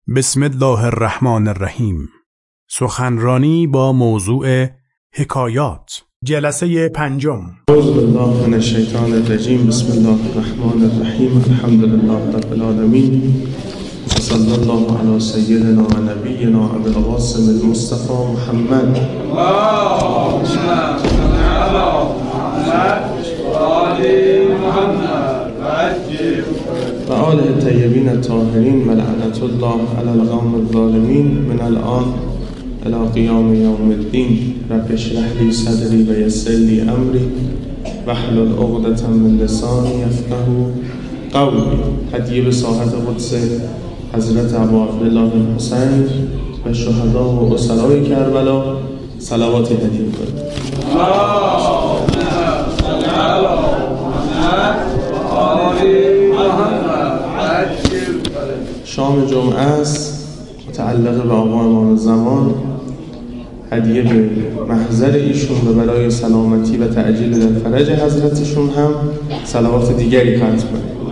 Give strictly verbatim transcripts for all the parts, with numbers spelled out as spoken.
بسم الله الرحمن الرحیم. سخنرانی با موضوع حکایات، جلسه پنجم. اعوذ بالله من الشیطان الرجیم. بسم الله الرحمن الرحیم. الحمد لله رب العالمین. صلی الله علی سیدنا و نبینا ابی القاسم المصطفى محمد. اللهم صل علی محمد و آله الطیبین الطاهرین و لعنت الله علی القوم الظالمین من الان الی قیام یوم الدین. رب اشرح لی صدری و یسر لی امری واحلل عقدة من لسانی یفقهوا قولی. هدیه به ساحت قدس حضرت ابا عبدالله الحسین و شهدا و اسرای کربلا صلواتی هدیه کنید. شام جمعه است، متعلق به آقا امام زمان. هدیه به محضر ایشون و برای سلامتی و تعجیل در فرج حضرتشون هم صلوات دیگری ختم کنید.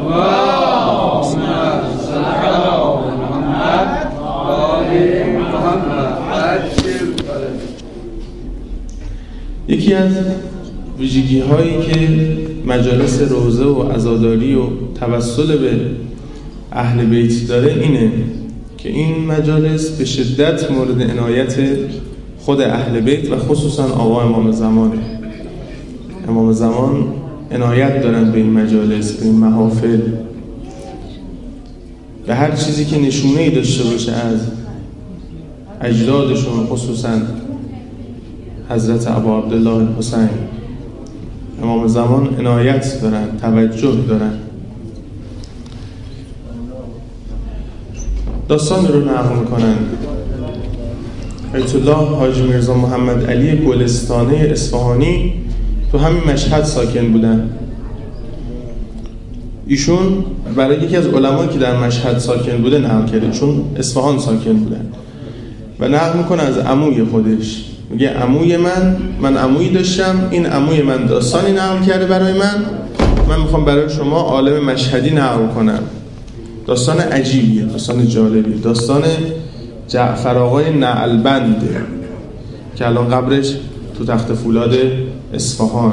یکی از ویژگی هایی که مجالس روضه و عزاداری و توسل به اهل بیت داره اینه که این مجالس به شدت مورد عنایت خود اهل بیت و خصوصا آقا امام زمانه. امام زمان عنایت دارن به این مجالس، به این محافل، به هر چیزی که نشونه‌ای داشته باشه از اجدادشون، خصوصا حضرت ابا عبدالله الحسین. امام زمان عنایت دارن، توجه دارن. داستانی رو نقل میکنن. آیت الله حاجی میرزا محمد علی گلستانه اصفهانی تو همین مشهد ساکن بودن. ایشون برای یکی از علمایی که در مشهد ساکن بوده نقل کرده، چون اصفهان ساکن بودن، و نقل میکنه از عموی خودش. میگه عموی من من عمویی داشتم، این عموی من داستانی نقل کرده برای من، من میخوام برای شما عالم مشهدی نقل کنم. داستان عجیبیه، داستان جالبیه. داستان جعفر آقای نعلبنده که الان قبرش تو تخت فولاد اصفهان.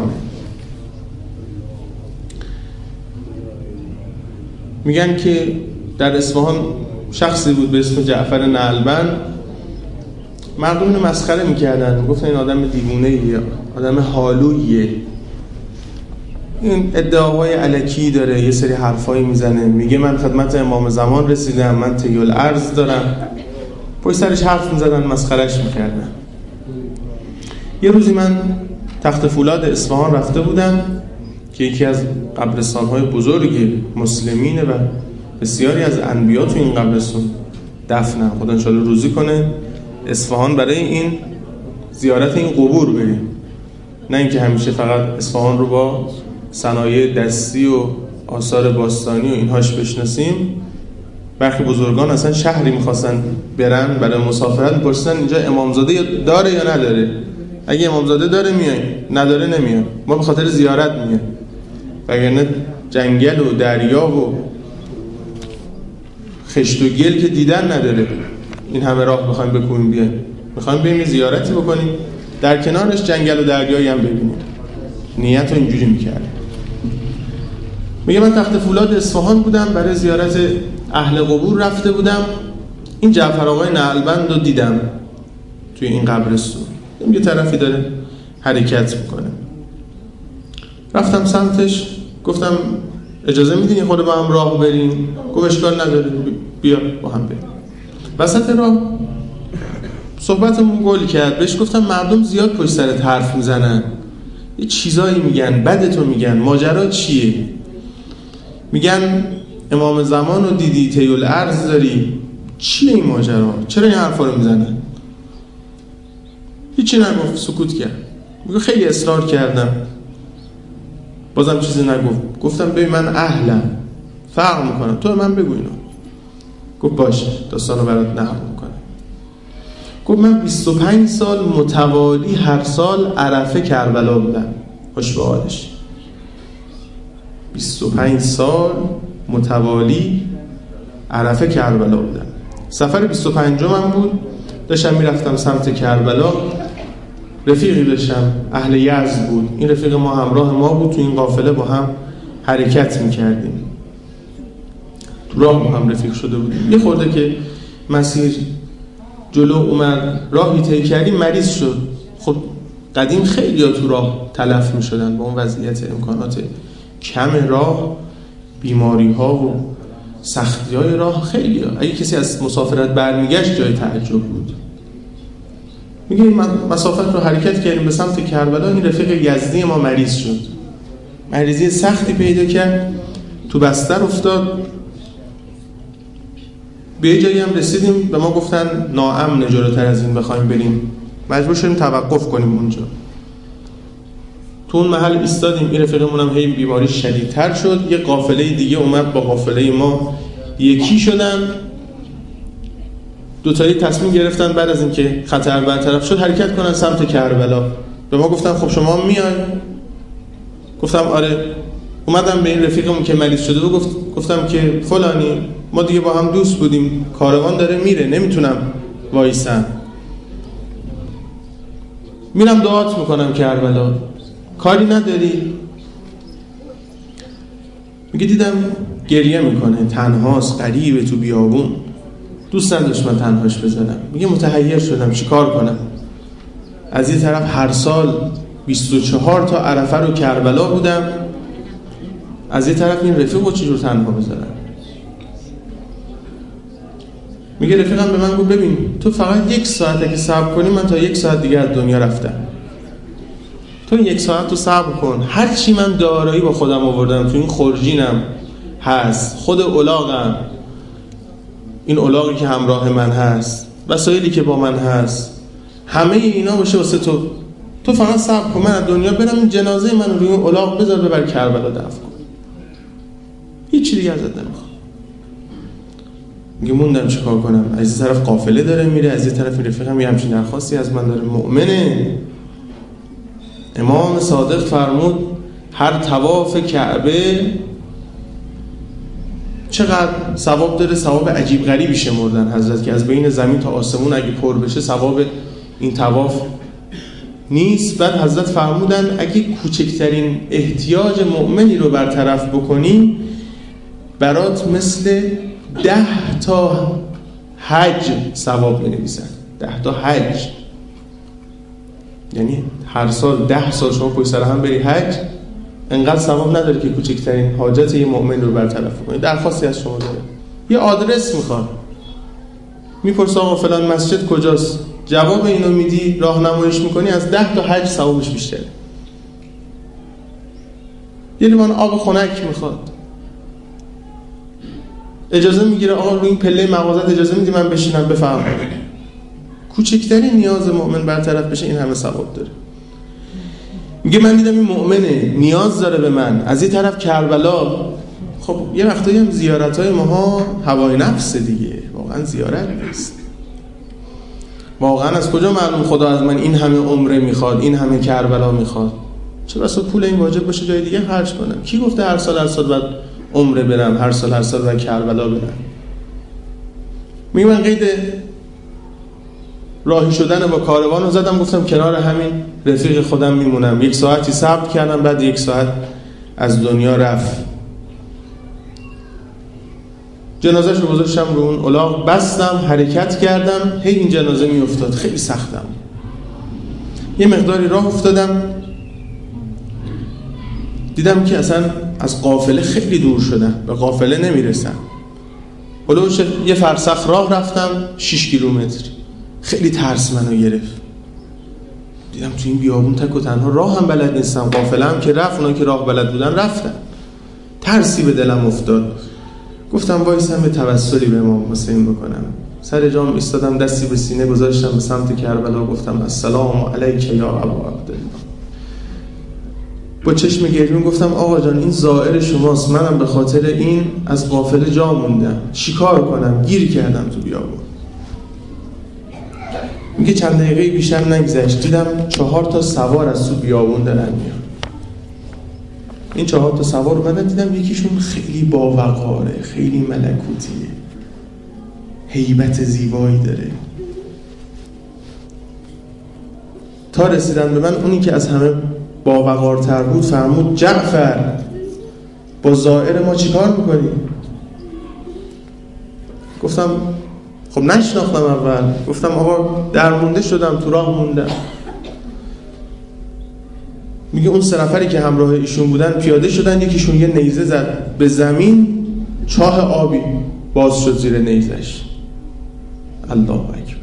میگن که در اصفهان شخصی بود به اسم جعفر نعلبند. مردم اینو مسخره میکردن، میگفتن این آدم دیوونه‌ایه، آدم حالویه، این ادعاهای الکی داره، یه سری حرفایی میزنه، میگه من خدمت امام زمان رسیدم، من طی الارض دارم. پشت سرش حرف میزدن، مسخرهش میکردن. یه روزی من تخت فولاد اصفهان رفته بودم که یکی از قبرستان‌های بزرگ مسلمینه و بسیاری از انبیا تو این قبرستان دفنن. خدا انشالله روزی کنه اصفهان برای این زیارت این قبور بریم، نه اینکه همیشه فقط اصفهان رو با صنایع دستی و آثار باستانی و اینهاش بشناسیم. برخی بزرگان اصلا شهری میخواستن برن برای مسافرت، میپرسن اینجا امامزاده داره یا نداره. اگه امامزاده داره میایم، نداره نمیایم. ما به خاطر زیارت میایم، وگرنه جنگل و دریا و خشت و گل که دیدن نداره. این همه راه بخوایم بکنیم بیایم، میخوایم بریم زیارتی بکنیم، در کنارش جنگل و دریایی هم ببینیم. نیت رو اینجوری میکردیم. میگه من تخت فولاد اصفهان بودم، برای زیارت اهل قبور رفته بودم. این جعفر آقای نعلبند رو دیدم توی این قبرستون، یه طرفی داره حرکت میکنه. رفتم سمتش، گفتم اجازه میدین یه خود با هم راه بریم؟ گفت اشکال نداره، بیا با هم بریم. وسط راه صحبتمون گل کرد. بهش گفتم مردم زیاد پشت سرت حرف میزنن، یه چیزایی میگن، بدتو میگن، ماجرا چیه؟ میگن امام زمان رو دیدی، طی الارض داری، چیه این ماجرا؟ چرا این حرفا رو میزنن؟ هیچی نگفت، سکوت کرد. میگه خیلی اصرار کردم، بازم چیزی نگفت. گفتم ببین من اهلم، فرق میکنم، تو من بگو اینو. گفت باشه، داستانو برات نقل میکنم. گفت من بیست و پنج سال متوالی هر سال عرفه کربلا بودم. خوش به حالش. بیست و پنج سال متوالی عرفه کربلا بودم. سفر بیست و پنجم هم بود، داشتم میرفتم سمت کربلا. رفیقی داشتم اهل یزد بود، این رفیق ما همراه ما بود، تو این قافله با هم حرکت میکردیم، تو راه با هم رفیق شده بودیم. یه خورده که مسیر جلو اومد، راهی طی کردیم، مریض شد. خب قدیم خیلی ها تو راه تلف میشدن با اون وضعیت امکانات کم راه، بیماری ها و سختی های راه خیلی ها. اگه کسی از مسافرت برمیگشت جای تعجب بود. میگه من مسافت رو حرکت کردیم به سمت کربلا، این رفیق یزدی ما مریض شد، مریضی سختی پیدا کرد، تو بستر افتاد. به یه جایی هم رسیدیم به ما گفتن ناامنه جلوتر از این بخوایم بریم، مجبور شدیم توقف کنیم اونجا. تو اون محل ایستادیم، این رفیقمون هم هی بیماری شدیدتر شد. یه قافله دیگه اومد با قافله ما یکی شدن، دوتایی تصمیم گرفتن بعد از اینکه خطر برطرف شد حرکت کنن سمت کربلا. به ما گفتن خب شما میای؟ گفتم آره. اومدم به این رفیقمون که مریض شده بود گفت گفتم که فلانی، ما دیگه با هم دوست بودیم، کاروان داره میره، نمیتونم وایسم، میرم دعات میکنم کربلا، کاری نداری؟ میگه دیدم گریه میکنه، تنهاست، غریبه تو بیابون، دوست نداشت من تنهاش بذارم. میگه متحیر شدم چی کار کنم. از این طرف هر سال بیست و چهار تا عرفه رو کربلا بودم، از این طرف این رفیق رو چجور تنها بذارم. میگه رفیقم به من گفت ببین تو فقط یک ساعت که صبر کنی من تا یک ساعت دیگه از دنیا رفتم، تو این یک ساعت رو صبر کن، هر چی من دارایی با خودم آوردم، تو این خورجینم هست، خود الاغم، این الاغی که همراه من هست، وسایلی که با من هست، همه اینا باشه واسه تو، تو فقط صبر کن من از دنیا برم، این جنازه من رو روی اون الاغ بذار ببر کربلا دفن کن، هیچ چیزی ازت نمیخوام. میگه موندم چیکار کنم، از این طرف قافله داره میره، از این طرف رفیقم یه همچین درخواستی از من داره، مؤمنه. امام صادق فرمود هر طواف کعبه چقدر ثواب داره، ثواب عجیب غریبی شمردن حضرت که از بین زمین تا آسمون اگه پر بشه ثواب این طواف نیست. بعد حضرت فرمودن اگه کوچکترین احتیاج مؤمنی رو برطرف بکنی برات مثل ده تا حج ثواب می‌نویسن. ده تا حج یعنی هر سال ده سال شما پشت سر هم بری حج، انقدر ثواب نداره که کوچکترین حاجت یه مؤمن رو برطرف کنی. درخواستی از شما داره، یه آدرس میخواد، میپرسه آقا فلان مسجد کجاست، جواب اینو میدی، راهنماییش میکنی، از ده تا حج ثوابش بیشتره. یه لیوان آب خنک میخواد، اجازه میگیره آقا روی این پله مغازت اجازه میدی من بشینم بفهم، کوچکترین نیاز مؤمن برطرف بشه این همه ثواب داره. میگه من دیدم این مؤمنه نیاز داره به من، از این طرف کربلا. خب یه وقتایی هم زیارت‌های ماها هوای نفس دیگه، واقعا زیارت نیست. واقعا از کجا معلوم خدا از من این همه عمره میخواد، این همه کربلا میخواد؟ چه بسا پول این واجب باشه جای دیگه خرج کنم. کی گفته هر سال هر سال باید عمره برم، هر سال هر سال باید کربلا برم؟ میگه من قید راهی شدن با کاروان رو زدم، گفتم کنار همین رفیق خودم میمونم. یک ساعتی صبر کردم، بعد یک ساعت از دنیا رفت. جنازه‌ش رو گذاشتم رو اون الاغ، بستم، حرکت کردم، هی این جنازه میافتاد، خیلی سختم. یه مقداری راه افتادم، دیدم که اصلا از قافله خیلی دور شدم، به قافله نمیرسم. بلوش یه فرسخ راه رفتم، شش کیلومتر. خیلی ترس منو گرفت، دیدم تو این بیابون تک و تنها، راه هم بلد نیستم، قافله هم که رفت، اونا که راه بلد بودن رفتن. ترسی به دلم افتاد، گفتم وایسم به توسلی به امام حسین بکنم. سر جام ایستادم، دستی به سینه گذاشتم به سمت کربلا، گفتم السلام علیک یا ابا عبدالله. با چشم گریون گفتم آقا جان این زائر شماست، منم به خاطر این از قافله جا موندم، چیکار کنم، گیر کردم تو بیابون. میگه چند دقیقه بیشتر نگذشت، دیدم چهار تا سوار از تو بیابون دارن میان. این چهار تا سوار اومدن، دیدم یکیشون خیلی باوقاره، خیلی ملکوتیه، هیبت زیبایی داره. تا رسیدن به من اونی که از همه باوقارتر بود فرمود جعفر با زائر ما چی کار میکنی؟ گفتم خب نشناختم اول. گفتم آقا درمونده شدم، تو راه موندم. میگه اون سه نفری که همراه ایشون بودن پیاده شدن، یکیشون یه نیزه زد به زمین، چاه آبی باز شد زیر نیزش. الله اکبر.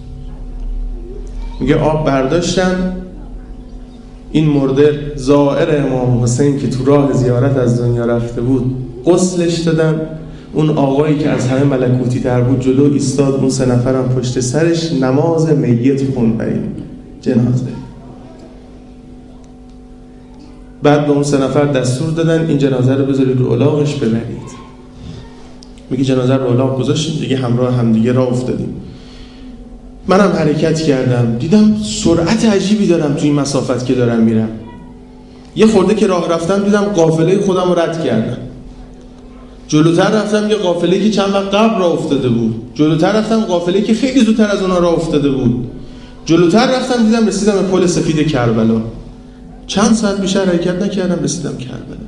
میگه آب برداشتن، این مرده زائر امام حسین که تو راه زیارت از دنیا رفته بود غسلش دادن. اون آقایی که از همه ملکوتی تر بود جلو ایستاد، اون سه نفرم پشت سرش نماز میت خون برای جنازه. بعد به اون سه نفر دستور دادن این جنازه رو بذارید رو الاغش ببرید. میگه جنازه رو الاغ گذاشتیم، دیگه همراه همدیگه راه افتادیم. منم حرکت کردم، دیدم سرعت عجیبی دارم توی این مسافت که دارم میرم. یه خورده که راه رفتم دیدم قافله خودم رو رد کردم. جلوتر رفتم یه قافله که چند وقت قبل راه افتاده بود. جلوتر رفتم قافله که خیلی زودتر از اونها راه افتاده بود. جلوتر رفتم دیدم رسیدم به پل سفید کربلا. چند ساعت بیشتر حرکت نکردم رسیدم کربلا.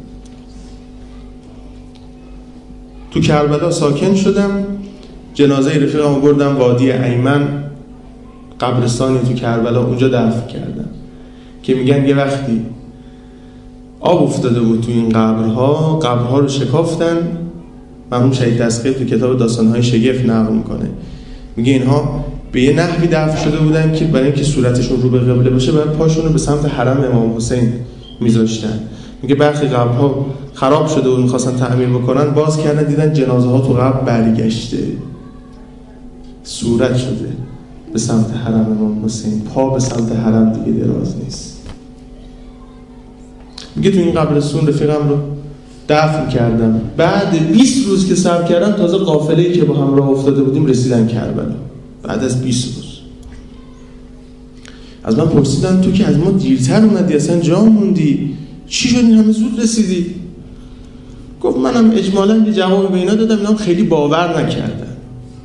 تو کربلا ساکن شدم. جنازه رفیقم بردم وادی ایمن، قبرستانی تو کربلا، اونجا دفن کردم. که میگن یه وقتی آب افتاده بود تو این قبرها، قبرها رو شکافتن. مرحوم شهید تسقیف تو کتاب داستان‌های شگفت نقل میکنه، میگه اینها به یه نحوی دفن شده بودن که برای اینکه صورتشون رو به قبله باشه باید پاشون رو به سمت حرم امام حسین میذاشتن. میگه برخی قبرها خراب شده و میخواستن تعمیر بکنن، باز کردن دیدن جنازه ها تو قبر برگشته، صورت شده به سمت حرم امام حسین، پا به سمت حرم دیگه دراز نیست. میگه تو این قبرستون رفیقم رو دفن کردم. بعد بیست روز که صبر کردم تازه قافله‌ای که با هم راه افتاده بودیم رسیدن کربلا. بعد از بیست روز از من پرسیدن تو که از ما دیرتر اومدی اصلا جا موندی، چی شد این همه زود رسیدی؟ گفت منم اجمالاً یه جواب به اینا دادم، اینا خیلی باور نکردن.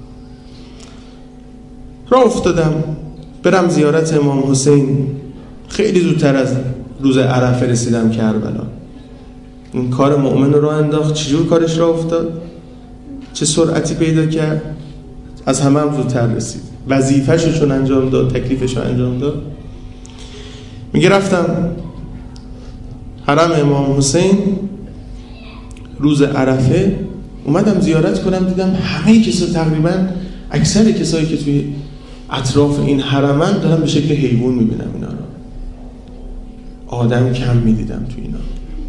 راه افتادم برم زیارت امام حسین. خیلی زودتر از روز عرفه رسیدم کربلا. این کار مؤمن رو انداخت. چجور کارش راه افتاد؟ چه سرعتی پیدا کرد؟ از همه هم زودتر رسید. وظیفه‌شو چون انجام داد، تکلیفشو انجام داد. میگه رفتم حرم امام حسین روز عرفه، اومدم زیارت کنم، دیدم همه کسا تقریبا اکثر کسایی که توی اطراف این حرمن دارم به شکل حیوان میبینم اینا رو. آدم کم میدیدم تو اینا.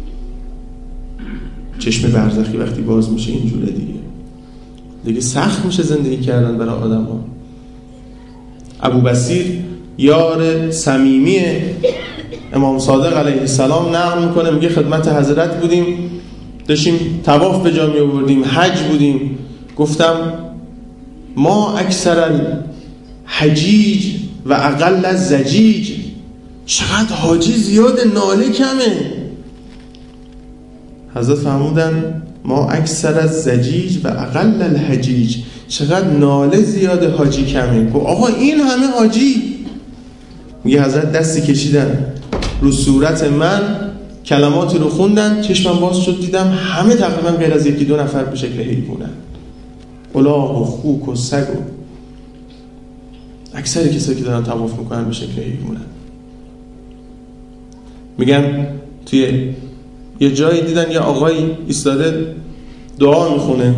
چشم برزخی وقتی باز میشه اینجوره دیگه دیگه سخت میشه زندگی کردن برای آدم ها. ابو بصیر یار صمیمی امام صادق علیه السلام نقل میکنه، میگه خدمت حضرت بودیم، داشتیم طواف به جا می آوردیم، حج بودیم. گفتم ما اکثر الحجیج و اقل الزجیج، چقدر حاجی زیاد ناله کمه. حضرت فرمودن ما اکثر از زجیج و اقل الحجیج، چقدر ناله زیاد حاجی کمه. گفت آقا این همه حاجی؟ میگه حضرت دستی کشیدن رو صورت من، کلماتی رو خوندن، چشمم باز شد دیدم همه تقریبا غیر از یکی دو نفر به شکل حیوانن، الاغ و خوک و سگ و اکثر کسایی که دارن طواف میکنن به شکل حیوانن. میگن توی یه جایی دیدن یه آقایی ایستاده دعا میخونه،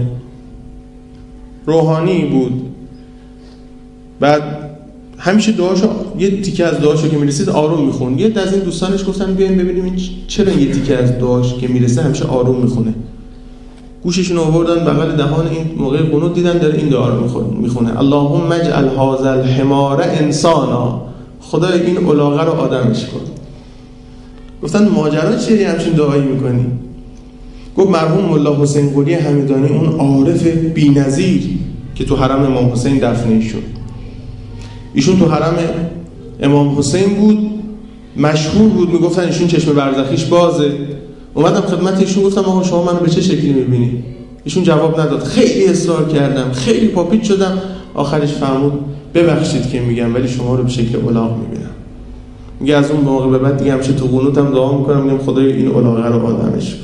روحانی بود. بعد همیشه دعاشو، یه تیکه از دعاشو که میرسید آروم میخون. یه از این دوستانش گفتن بیاین ببینیم این چرا یه تیکه از دعاش که میرسه همیشه آروم میخونه. گوششون آوردن بغل دهان، این موقع قنوت دیدن داره این دعا رو میخونه، اللهم اجعل هذا الحمار انسانا، خدای این الاغه رو آدمش کن. گفتن ماجرا چیه همچین دعایی میکنی؟ گفت مرحوم ملا حسین قلی حمیدانی، اون عارف بی‌نظیر که تو حرم امام حسین دفن شد، ایشون تو حرم امام حسین بود، مشهور بود، میگفتن ایشون چشم برزخیش بازه. اومدم خدمت ایشون گفتم آقا شما منو به چه شکلی میبینی؟ ایشون جواب نداد. خیلی اصرار کردم، خیلی پاپیت شدم، آخرش فرمود ببخشید که میگم ولی شما رو به شکل الاغ میبینم. میگه از اون موقع به بعد دیگه همیشه تو قنوتم دعا میکنم، میگم خدای این الاغه رو آدمش.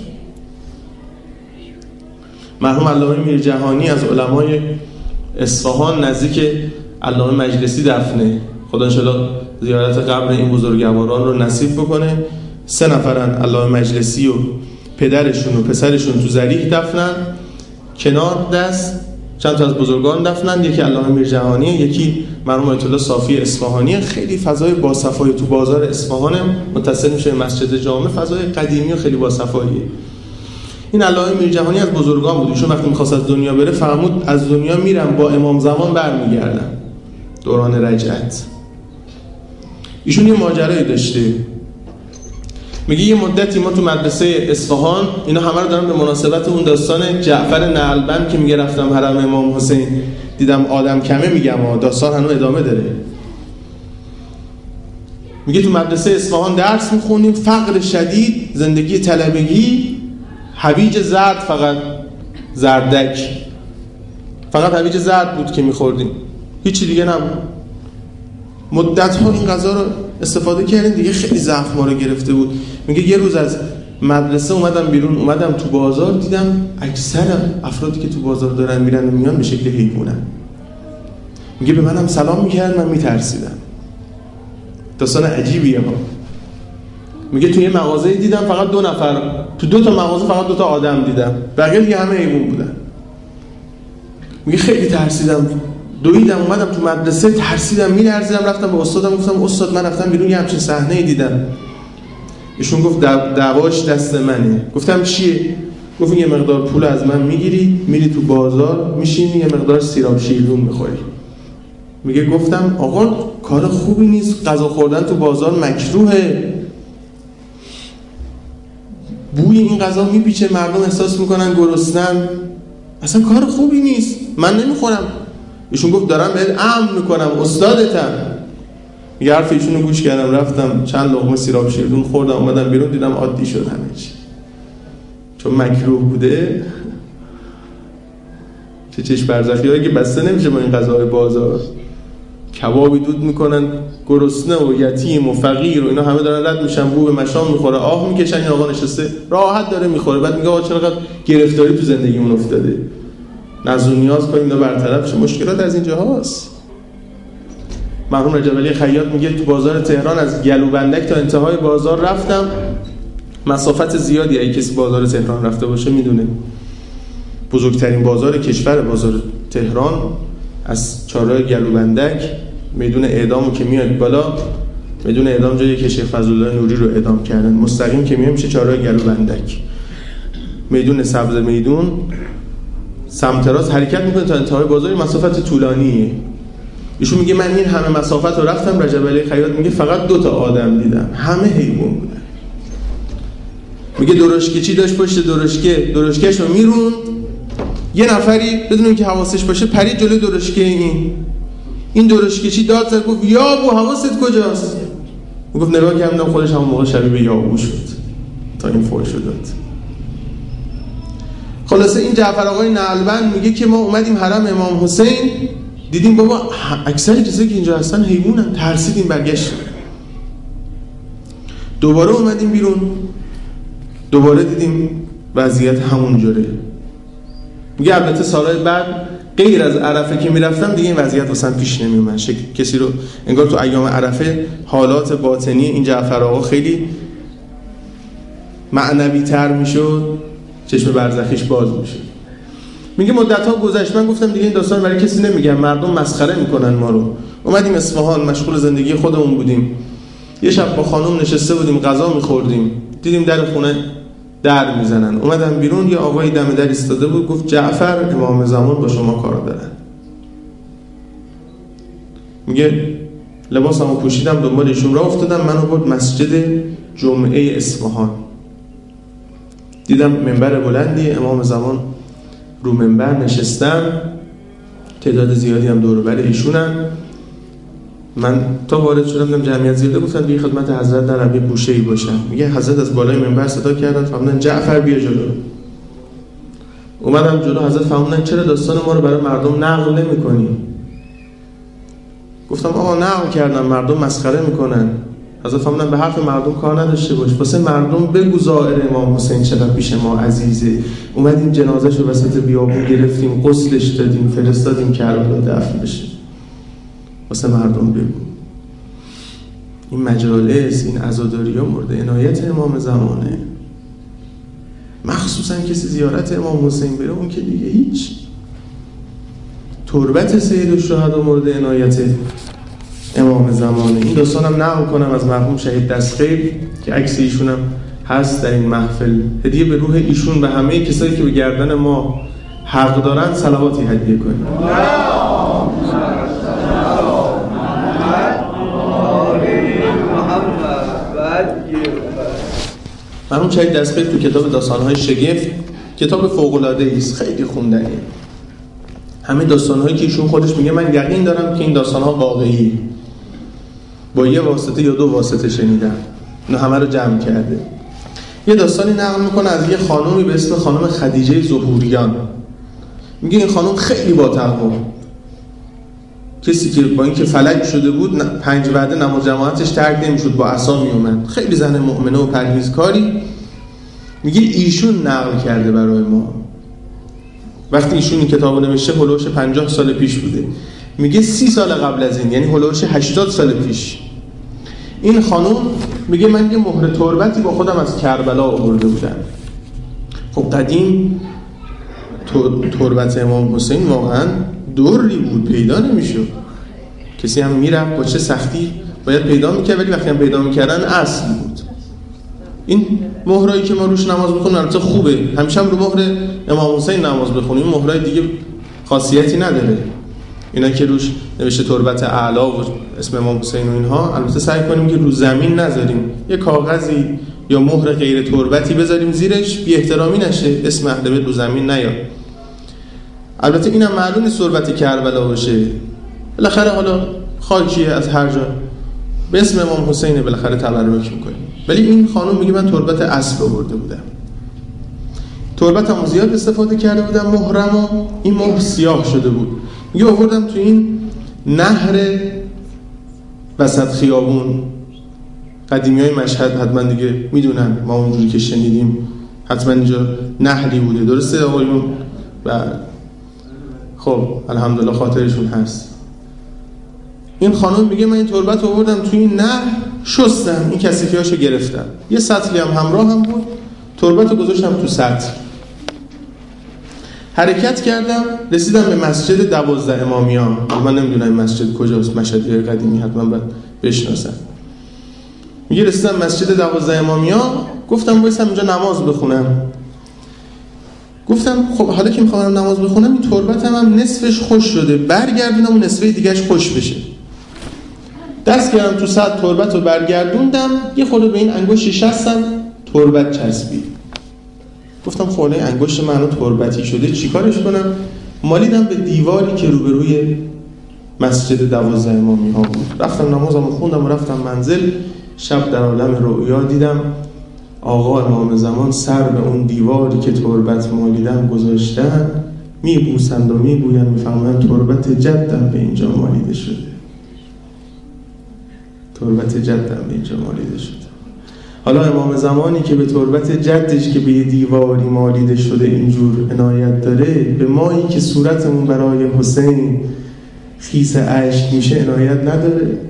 مرحوم علامه میرجهانی از علمای اصفهان نزدیک علامه مجلسی دفنه. خدا انشالله زیارت قبر این بزرگواران رو نصیب بکنه. سه نفرن، علامه مجلسی و پدرشون و پسرشون تو ذریح دفنن، کنار دست چند تا از بزرگان دفنن، یکی علامه میرجهانیه، یکی مرحوم آیت الله صافی اصفهانیه. خیلی فضای باصفایی تو بازار اصفهان متصل میشه مسجد جامع، فضای قدیمی و خیلی باصفاییه. این علامه میرجهانی از بزرگان بود. ایشون وقتی می‌خواست از دنیا بره فرمود از دنیا میرم با امام زمان برمیگردم، دوران رجعت. ایشون یه ماجرایی داشته، میگه یه مدتی ما تو مدرسه اصفهان، اینا همه رو دارم به مناسبت اون داستان جعفر نعلبند که میگه رفتم حرم امام حسین دیدم آدم کمه، میگم ها داستان هنوز ادامه داره. میگه تو مدرسه اصفهان درس میخونیم، فقر شدید، زندگی طلبگی، هویج زرد، فقط زردک، فقط هویج زرد بود که میخوردیم، هیچی دیگه نبود. مدت ها این غذا رو استفاده کردیم دیگه، خیلی ضعف ما رو گرفته بود. میگه یه روز از مدرسه اومدم بیرون، اومدم تو بازار، دیدم اکثر افرادی که تو بازار دارن میرن و میان به شکل حیوانن. میگه به منم سلام میکردن، من میترسیدم. داستان عجیبیه ها. میگه توی مغازه دیدم فقط دو نفر، تو دو تا مغازه فقط دو تا آدم دیدم، بقیه دیگه همه حیوان بودن. میگه خیلی ترسیدم، دویدم اومدم تو مدرسه، ترسیدم، میلرزیدم، رفتم به استادم گفتم استاد من رفتم بیرون یه همچین صحنه‌ای دیدم. ایشون گفت دعواش دست منه. گفتم چیه؟ گفت یه مقدار پول از من میگیری، میری تو بازار میشینی یه مقدار سیراب شیرون میخوری. میگه گفتم آقا کار خوبی نیست، غذا خوردن تو بازار مکروهه، بوی این غذا میپیچه، مردم احساس میکنن گرسنن، اصلا کار خوبی نیست، من نمیخورم. ایشون گفت دارم بهت امر میکنم، استادتم. یه حرف ایشونو گوش کردم، رفتم چند لقمه سیراب شیرین خوردم، اومدم بیرون دیدم عادی شد همه چی، چون مکروه بوده. چه چش برزخی هایی که بسته نمیشه با این غذاهای بازار، کبابی دود میکنن، گرسنه و یتیم و فقیر و اینا همه دارن رد میشن، بو به مشام میخوره، آه میکشن، این آقا نشسته راحت داره میخوره. بعد میگه آقا چرا گرفتاری تو زندگیمون افتاده، نزد و نیاز کنیم اینا برطرف شه، مشکلات از اینجا هاست. مرحوم رجب علی خیاط میگه تو بازار تهران از گلوبندک تا انتهای بازار رفتم، مسافت زیادی، اگه کسی بازار تهران رفته باشه میدونه بزرگترین بازار کشور بازار تهران، از چهارراه گلوبندک میدون اعدامو که میاد بالا، میدون اعدام جایی که شیخ فضلالله نوری رو اعدام کردن، مستقیم که میاد میشه چهارراه گلوبندک، میدون سبز میدون سمت راست حرکت میکنه تا انتهای بازار، مسافت طولانیه. ایشون میگه من این همه مسافت رو رفتم، رجب علی خیاط میگه فقط دو تا آدم دیدم، همه حیوان بودن. میگه درشکه چی داشت پشت درشکه، درشکه‌ش رو میرون، یه نفری بدون اینکه حواسش باشه پرید جلوی درشکه این این درشکه چی داد زد، گفت یا ابو حواست کجاست؟ گفت نگاه کردم خودش همون موقع شبیه به یابو شد تا این فوش شد. خلاصه این جعفر آقای نعلبند میگه که ما اومدیم حرم امام حسین، دیدیم بابا اکثر کسایی که اینجا هستن حیوانن، ترسیدیم برگشتیم. دوباره اومدیم بیرون، دوباره دیدیم وضعیت همون جوره. میگه البته سالهای بعد غیر از عرفه که میرفتم دیگه این وضعیت واسم پیش نمیومد، شکل کسی رو انگار تو ایام عرفه حالات باطنی این جعفر آقا خیلی معنوی تر میشد، چشم برزخیش باز میشه. میگه مدت‌ها گذشت، من گفتم دیگه این داستان برای کسی نمیگم، مردم مسخره میکنن ما رو. اومدیم اصفهان، مشغول زندگی خودمون بودیم، یه شب با خانم نشسته بودیم غذا میخوردیم، دیدیم در خونه در میزنن. اومدم بیرون، یه آقای دم در ایستاده بود، گفت جعفر امام زمان با شما کار دارن. میگه لباسمو پوشیدم دنبال ایشون راه افتادم، منو برد مسجد جمعه اصفهان، دیدم منبر بلندی، امام زمان رو منبر نشستم، تعداد زیادی هم دور و بر ایشونن. من تا وارد شدم دیدم جمعیت زیاده، گفتن دیگه خدمت حضرت در یه گوشه‌ای باشم. میگه حضرت از بالای منبر صدا کردن، فرمودن جعفر بیا جلو. اومدم جلو حضرت فرمودن چرا داستان ما رو برای مردم نقل نمی‌کنی؟ گفتم آقا نقل کردم، مردم مسخره میکنن. حضرت فرمودن به حرف مردم کار نداشته باش، واسه مردم بگو ظاهر امام حسین چقدر پیش ما عزیزه، اومدیم جنازه‌شو وسط بیابون گرفتیم، غسلش دادیم، فرستادیم کربلا دفن بشه. واسه مردم بگو. این مجالس، این عزاداری‌ها مورد عنایت امام زمانه. مخصوصا کسی زیارت امام حسین بره، اون که دیگه هیچ. تربت سید الشهدا مورد عنایت امام زمانه. این داستانم نقل کنم از مرحوم شهید دستخیل که عکس ایشون هم هست در این محفل. هدیه به روح ایشون و همه کسایی که به گردن ما حق دارن صلواتی هدیه کنیم. مرحوم شهید دستخیل تو کتاب داستان‌های شگفت، کتاب فوق‌العاده‌ای است، خیلی خوندنیه. همه داستان‌هایی که ایشون خودش میگه من یقین دارم که این داستان‌ها واقعی، با یه واسطه یا دو واسطه شنیدم، اینا همه رو جمع کرده. یه داستانی نقل میکنه از یه خانومی به اسم خانم خدیجه ظهوریان. میگه این خانم خیلی با تقوا، کسی که با اینکه فلج شده بود پنج وعده نماز جماعتش ترک نمیشد، با عصا میومد، خیلی زن مؤمنه و پرهیزکاری. میگه ایشون نقل کرده برای ما. وقتی ایشون این کتابو نوشته هولوش پنجاه سال پیش بوده. میگه سی سال قبل از این، یعنی هولوش هشتاد سال پیش، این خانم میگه من یه مهر تربتی با خودم از کربلا آورده بودم. خب قدیم تربت امام حسین واقعا دوری بود، پیدا نمیشد. کسی هم میرفت با چه سختی باید پیدا میکرد، ولی وقتی هم پیدا میکردن اصل بود. این مهرایی که ما روش نماز بخونیم البته خوبه، همیشه هم رو مهر امام حسین نماز بخونیم، این مهرای دیگه خاصیتی نداره. اینا که روش نوشته تربت اعلی و اسم امام حسین و اینها، البته سعی کنیم که رو زمین نذاریم، یه کاغذی یا مهر غیر تربتی بذاریم زیرش، بی احترامی نشه، اسم اهل بیت رو زمین نیاد. البته اینم معلوم نیست تربت کربلا باشه، بالاخره حالا خاکیه از هر جا به اسم امام حسین بالاخره تبرک میکنیم. ولی این خانم میگه من تربت اصل آورده بودم، تربتمو زیاد استفاده کرده بودم، مهرمو این مهر سیاه شده بود. میگه آوردم تو این نهر وسط خیابون. قدیمی های مشهد حتما دیگه میدونن، ما اونجوری که شنیدیم حتما اینجا نهری بوده، درسته آقایون؟ و خب الحمدلله خاطرشون هست. این خانم میگه من این تربت رو آوردم توی این نهر، شستم، این کثیفیاشو گرفتم، یه سطلی هم همراه هم بود، تربت رو گذاشتم تو سطل، حرکت کردم، رسیدم به مسجد دوازده امامیان. من نمیدونم این مسجد کجاست، مشهدی قدیمی حتما باید بشناسن. میگه رسیدم مسجد دوازده امامیان، گفتم وایسم اینجا نماز بخونم. گفتم خب حالا که میخوام نماز بخونم، این تربتم هم نصفش خوش شده، برگردونم اون نصفه دیگهش خوش بشه. دست کردم تو سطح تربت رو برگردوندم، یه خورده به این انگشت شستم، تربت چسبید. گفتم خب حالا انگشت منو تربتی شده چیکارش کنم؟ مالیدم به دیواری که روبروی مسجد دوازده امامی ها بود. رفتم نمازمو خوندم و رفتم منزل. شب در عالم رؤیا دیدم آقا امام زمان سر به اون دیواری که تربت مالیدم گذاشتن، میبوسند و میگویند، میفهمند تربت جدم به اینجا مالیده شده، تربت جدم به اینجا مالیده شده. حالا امام زمانی که به تربت جدش که به یه دیواری مالیده شده اینجور عنایت داره، به مایی که صورتمون برای حسین خیس اشک میشه عنایت نداره؟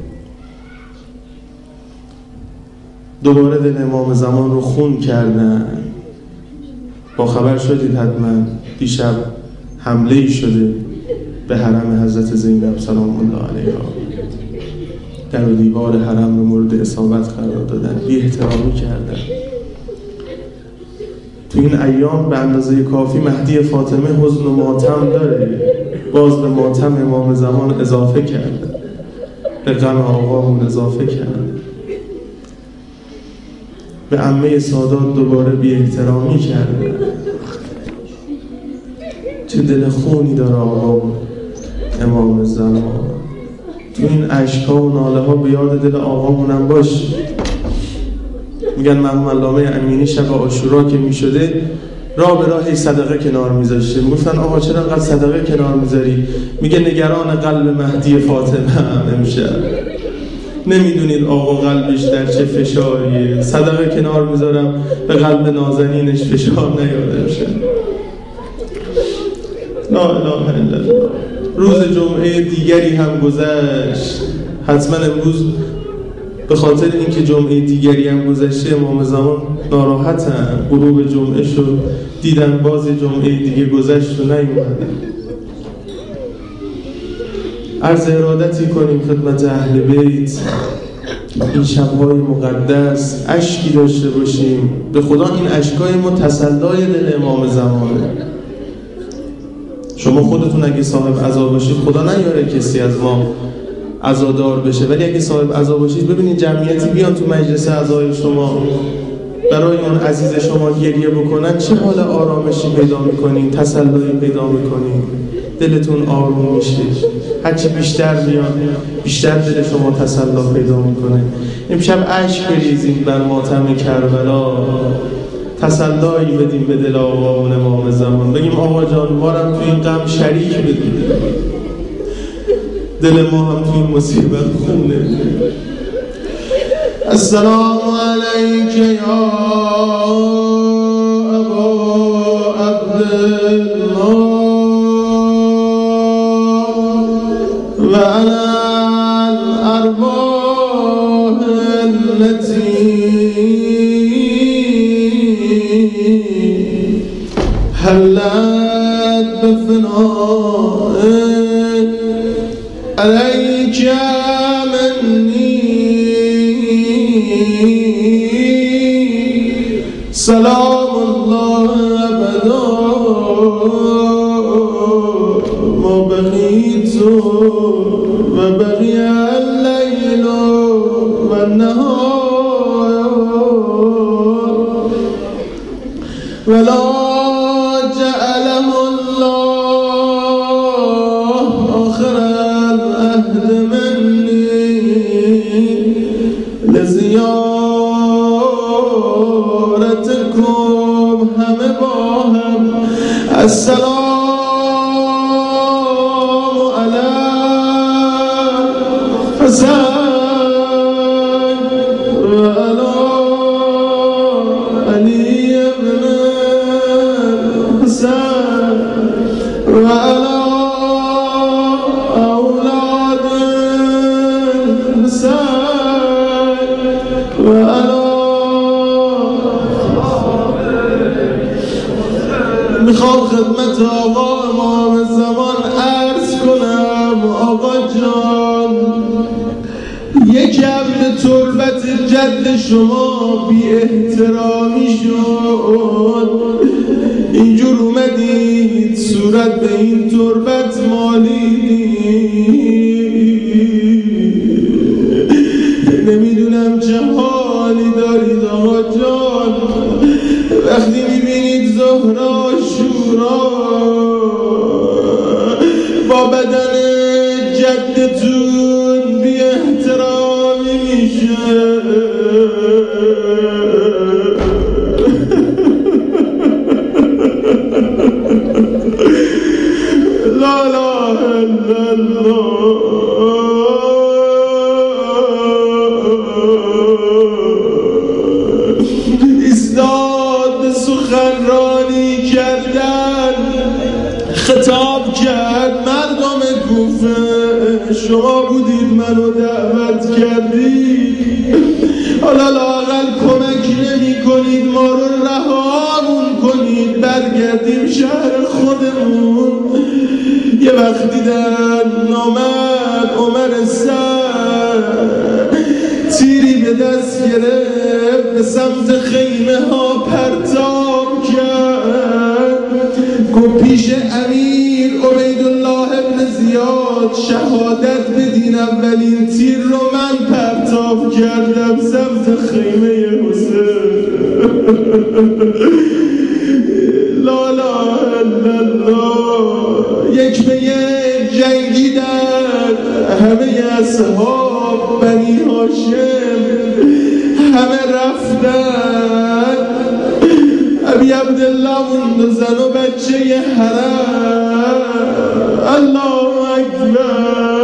دوباره دل امام زمان رو خون کردن. با خبر شدید حتما دیشب حمله ای شده به حرم حضرت زینب سلام الله علیها، در و دیوار حرم رو مورد اصابت قرار دادن، بی احترامی کردن. تو این ایام به اندازه کافی مهدی فاطمه حزن و ماتم داره، باز به ماتم امام زمان اضافه کرده، به غم آقامون اضافه کرده، به عمه سادات دوباره بی احترامی کرده. چه دل خونی داره آقامون امام زمان. تو این عشق‌ها و ناله ها به یاد دل آقامونم باش. میگن مرحوم علامه امینی شب عاشورا که میشده راه به راه صدقه کنار میذاشته. میگفتن آقا چرا انقدر صدقه کنار میذاری؟ میگه نگران قلب مهدی فاطمه هم امشب. نمیدونید آقا قلبش در چه فشاریه. صدقه کنار میذارم به قلب نازنینش فشار نیاد امشب. لا اله الا الله. روز جمعه دیگری هم گذشت. حتما امروز به خاطر اینکه جمعه دیگری هم گذشته امام زمان ناراحتن. غروب جمعه شد، دیدن باز جمعه دیگه گذشت و نیومدن. عرض ارادتی کنیم خدمت اهل بیت این شب‌های مقدس، اشکی داشته باشیم. به خدا این اشکای ما تسلای دل امام زمانه. شما خودتون اگه صاحب عزا باشید، خدا نیاره کسی از ما عزادار بشه، ولی اگه صاحب عزا باشید ببینید جمعیتی بیان تو مجلس عزای شما برای اون عزیز شما گریه بکنن، چه حال آرامشی پیدا میکنین، تسلایی پیدا میکنین، دلتون آروم میشه. هرچی بیشتر بیان بیشتر دل شما تسلا پیدا میکنه. امشب اشک بریزیم بر ماتم کربلا، تسلایی بدیم به دل آقامون امام زمان. بگیم آقا جان ما هم تو این غم شریک بدیم، دل ما هم تو این مصیبت خونه. السلام علیک یا ابا عبدالله و علی الارواح التي حلت بفناء علیک منی سلام الله ابدا ما بقیت و بقی اللیل و النهار ولا جعله الله آخر العهد منی لزیارتکم همه با هم. السلام علی حسین و علی علی ابن حسین و علی اولاد حسین و علی. میخوام خدمت آقا امام زمان عرض کنم آقا جان، یک عبد تربت جد شما بی احترامی شد، اینجور اومدید صورت به این تربت مالیدید. نمیدونم چه حالی دارید آقا جان وقتی میبینید زهرا شورا با بدن جدتون بی احترامی میشه. لا اله الا الله. ایستاد سخنرانی کردن، خطاب کرد مردم کوفه، شما بودید منو دعوت کردید، حالا لااقل کمک نمی کنید ما رو رهامون کنید برگردیم شهر خودمون. یه وقت دیدن نامرد عمر سر تیری به دست گرفت به سمت خیمه ها پرتاب کرد، گفت پیش امیر عبیدالله ابن زیاد شهادت بدین اولین تیر رو من پرتاب کردم سمت خیمه حسین. لا اله الا الله. یک به یک جنگیدن همه اصحاب بنی هاشم، همه رفتن. ابی ابی عبدالله موند زن و بچه حرم. الله اکبر.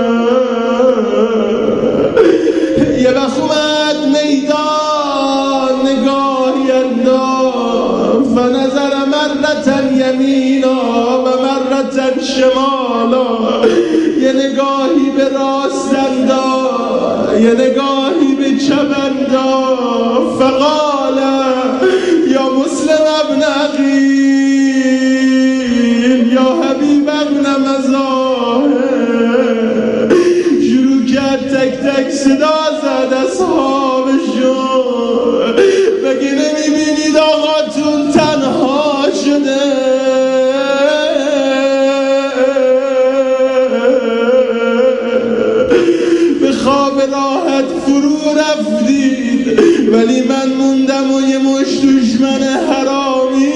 یه وقت اومد میدان نگاهی انداخت فنظر مرة یمینا و مرة شمالا. یه نگاهی به راست انداخت یه نگاهی به چپ انداخت. فقال یا مسلم ابن عقیل یا حبیب ابن مظاهر. شروع کرد تک تک صدا زد اصحابشون. مگه نمیبینید آقاتون تنها شده؟ به خواب راحت فرو رفتید ولی من موندم و یه مش دشمن حرامی.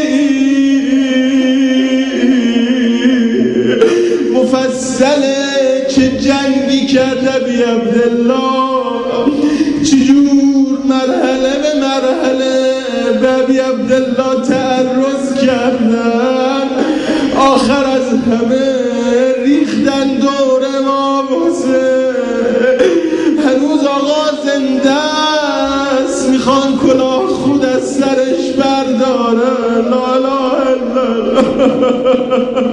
مفصله چه جنگی کرد ابی عبدالله، چجور مرحله به مرحله به ابی عبدالله تعرض کردن. آخر از همه ریختن دور امام حسین. هنوز آقا زنده است، میخوان کلاه خود از سرش بردارن. لا اله الا الله.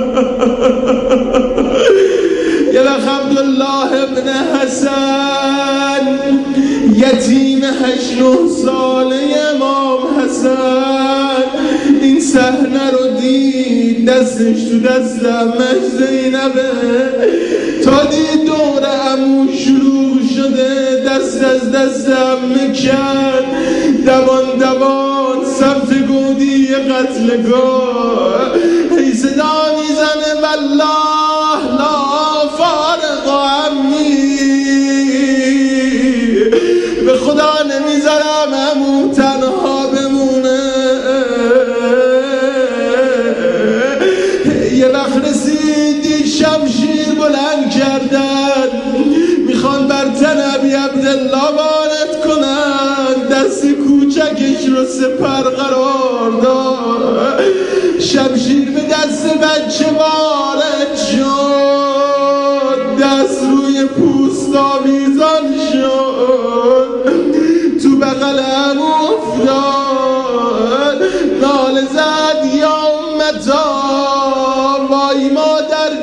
یه وقت عبدالله ابن حسن یتیم هشت نه ساله امام حسن این صحنه رو دید، دستش تو دست عمش زینبه. تا دید دور عمو شروع شده دست از دست عمه کرد. دوان دوان صف گودی قتلگاه هی صدا میزنه والله لا فارق عمی. به خدا نمیذارم عمو تنها بمونه. یه وقت رسیدی شمشیر بلند کردن میخوان بر تن ابی عبدالله وارد کنن. دست کوچکش رو سپر قرار داد. شمشیر به دست بچه وارد شد. دست روی پوست آویزان شد. تو بغل عمو افتاد. ناله زد یا امتا وای مادر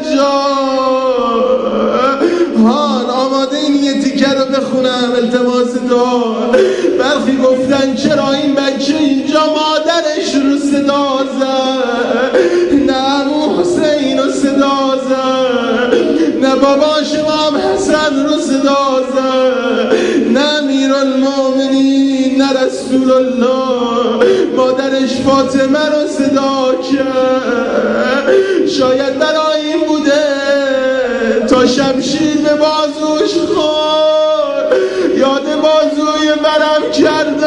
جان. هان آماده این یه تیکه رو بخونم التماس دعا. برخی گفتن چرا این بچه اینجا مادرش رو صدا زد، نه عمو حسین رو صدا زد، نه باباش امام حسن رو صدا زد، نه امیرالمومنین، نه رسول الله. مادرش فاطمه رو صدا کرد. شاید برای این بوده تا شمشیر به بازوش خورد یاد بازوی برم کرده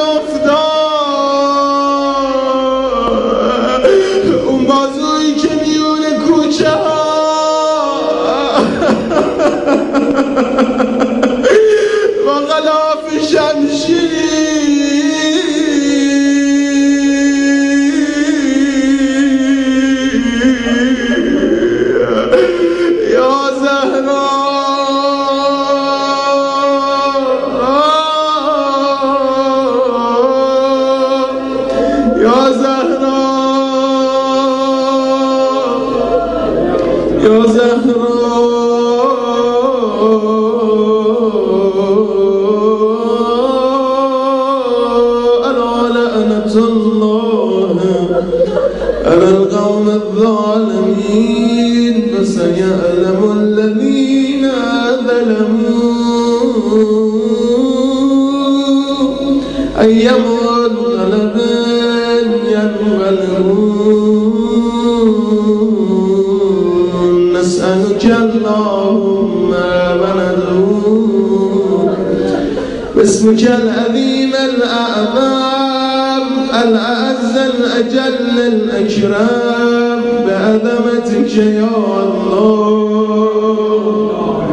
افتاد. اون بازویی که میونه کوچه ها با غلاف شمشیر على القوم الظالمين فسيعلم الذين ظلموا أي منقلب ينقلبون. نسألك اللهم وندعوك باسمك العظيم الأعظم الأعز الأجل الأكرم بعظمتك يا الله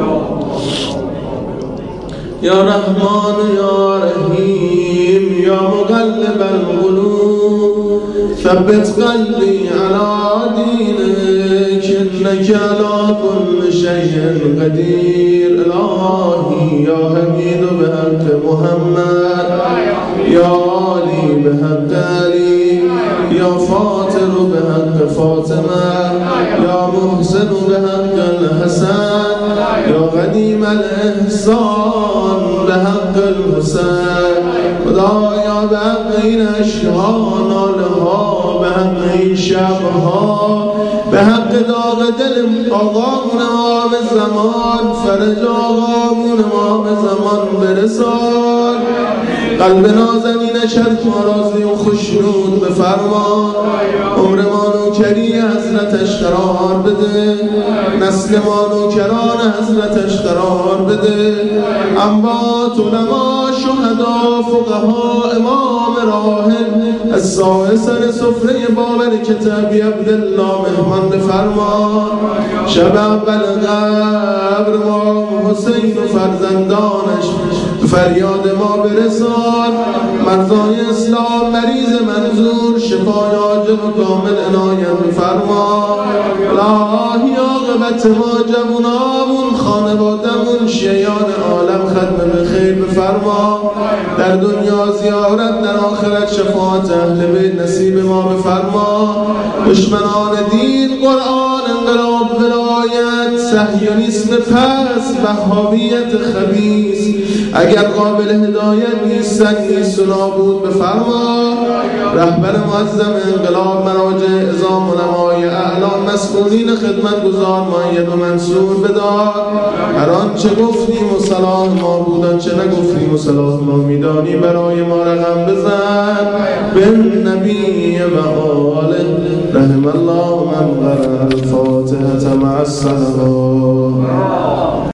يا رحمن يا رحيم يا مقلب القلوب ثبت قلبي على دينك إنك على كل شيء قدير. إلهي يا حميد بحق محمد، يا علي بحق علي، يا فاطر بحق فاطمة، يا محسن بحق الحسن، يا قديم الإحسان بحق الحسين. خدایا به حق این اشها نالها، به حق این شبها، به حق داغ دل آقامون امام زمان، فرج آقامون امام زمان برسان. قلب نازنینش از ما راضی و خشنود بفرما. عمر ما نوکری حضرتش قرار بده، نسل ما نوکران حضرتش قرار بده. انبات علما شهدا فقها امام راحل الساعه سر سفره بابر کتابی عبدالله مهمان بفرما. شب اول قبر ما حسین و فرزندانش فریاد ما برسان. مرزای اسلام مریض منظور شفای عاجل و کامل عنایت بفرما. الهی عاقبت ما جوانامون خانوادمون شیعان عالم ختم به خیر بفرما. در دنیا زیارت، در آخرت شفاعت اهل بیت نصیب ما بفرما. دشمنان دین، قرآن، انقلاب، ولایت، صهیونیسم پس، وهابیت خبیث اگر قابل هدایت نیستن نیست و نابود بفرما. رهبر معظم انقلاب، مراجع عظام، علمای اعلام، مسئولین خدمت گزار مؤید و منصور بدار. هر آنچه گفتیم و صلاح ما بود، آنچه نگفتیم و صلاح ما میدانی برای ما رقم بزن. بن نبی و آله رحم الله من قرأ الفاتحة مع الصلوات.